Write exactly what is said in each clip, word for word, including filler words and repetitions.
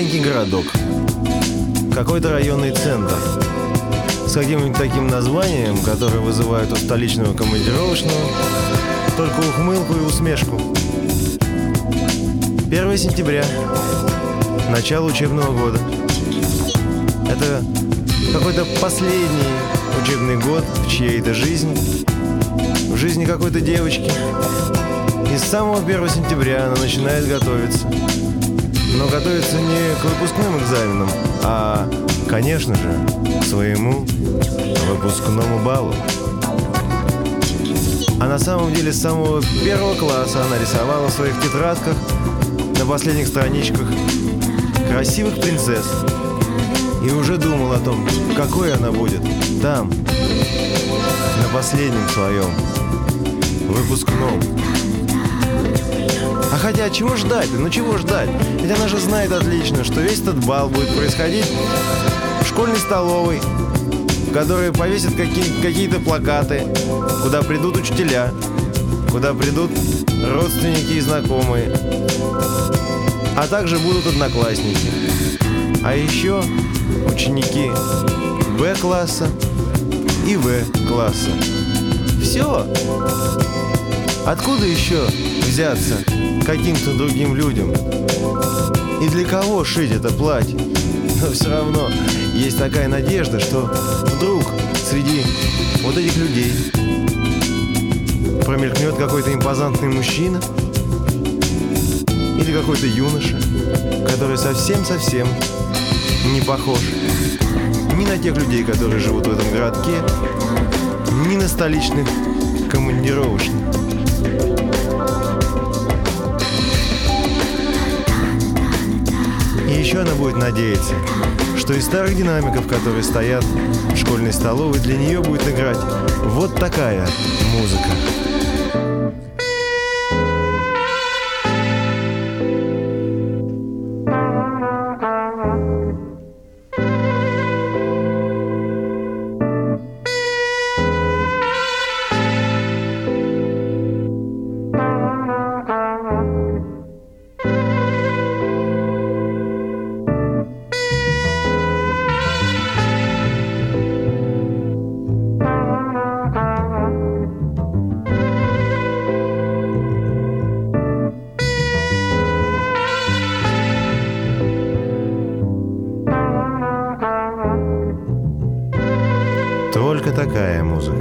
маленький городок, какой-то районный центр с каким-нибудь таким названием, которое вызывает у столичного командировочного только ухмылку и усмешку. первое сентября, начало учебного года. Это какой-то последний учебный год в чьей-то жизни, в жизни какой-то девочки. И с самого первого сентября она начинает готовиться. Но готовится не к выпускным экзаменам, а, конечно же, к своему выпускному балу. А на самом деле с самого первого класса она рисовала в своих тетрадках на последних страничках красивых принцесс и уже думала о том, какой она будет там, на последнем своем выпускном. А хотя, чего ждать? Ну чего ждать? Ведь она же знает отлично, что весь этот бал будет происходить в школьной столовой, в которой повесят какие- какие-то плакаты, куда придут учителя, куда придут родственники и знакомые, а также будут одноклассники. А еще ученики Б-класса и В-класса. Все. Откуда еще взяться каким-то другим людям? И для кого шить это платье? Но все равно есть такая надежда, что вдруг среди вот этих людей промелькнет какой-то импозантный мужчина или какой-то юноша, который совсем-совсем не похож ни на тех людей, которые живут в этом городке, ни на столичных командировочных. И еще она будет надеяться, что из старых динамиков, которые стоят в школьной столовой, для нее будет играть вот такая музыка. Только такая музыка.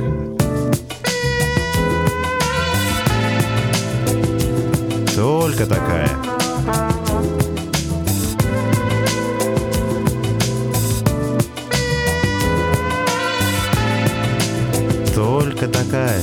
Только такая. Только такая.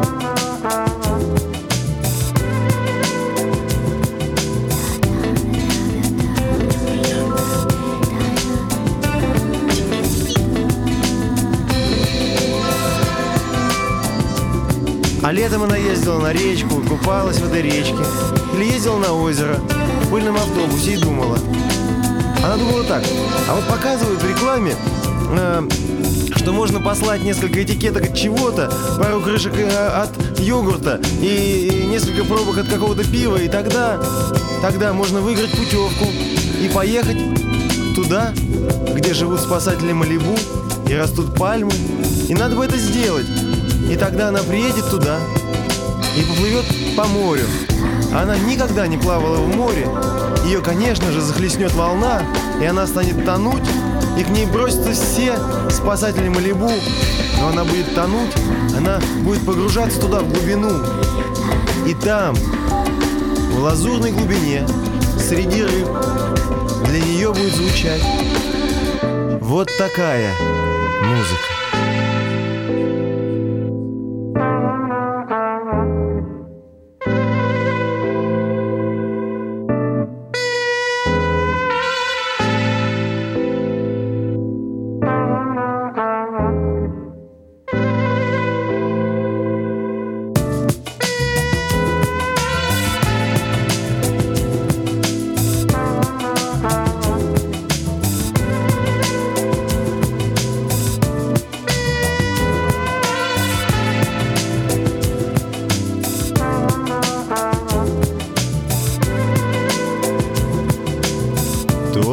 А летом она ездила на речку, купалась в этой речке. Или ездила на озеро в пыльном автобусе и думала. Она думала так: а вот показывают в рекламе, э, что можно послать несколько этикеток от чего-то, пару крышек э, от йогурта и, и несколько пробок от какого-то пива, и тогда, тогда можно выиграть путевку и поехать туда, где живут спасатели Малибу и растут пальмы. И надо бы это сделать. И тогда она приедет туда и поплывет по морю. Она никогда не плавала в море. Ее, конечно же, захлестнет волна, и она станет тонуть, и к ней бросятся все спасатели Малибу. Но она будет тонуть, она будет погружаться туда, в глубину. И там, в лазурной глубине, среди рыб, для нее будет звучать вот такая музыка.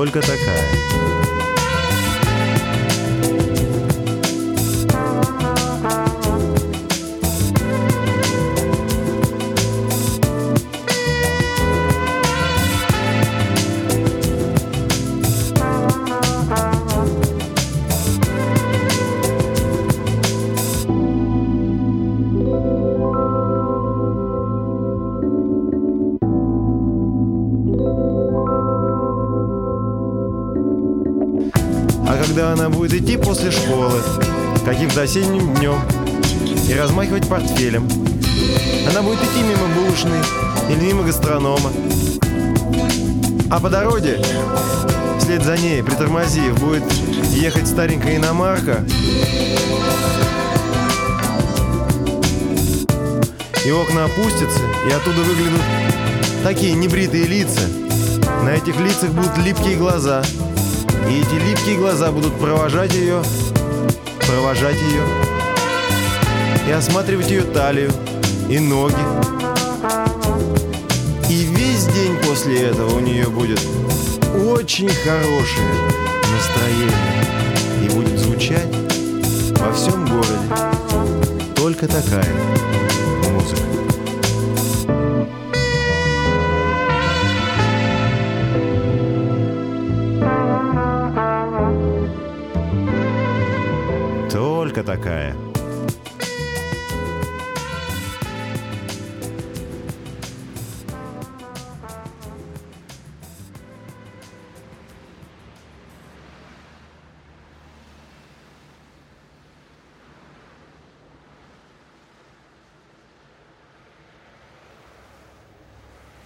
только такая. А когда она будет идти после школы каким-то осенним днем и размахивать портфелем, она будет идти мимо булочной или мимо гастронома. А по дороге, вслед за ней, притормозив, будет ехать старенькая иномарка, и окна опустятся, и оттуда выглянут такие небритые лица. На этих лицах будут липкие глаза. И эти липкие глаза будут провожать ее, провожать ее и осматривать ее талию и ноги. И весь день после этого у нее будет очень хорошее настроение. И будет звучать во всем городе только такая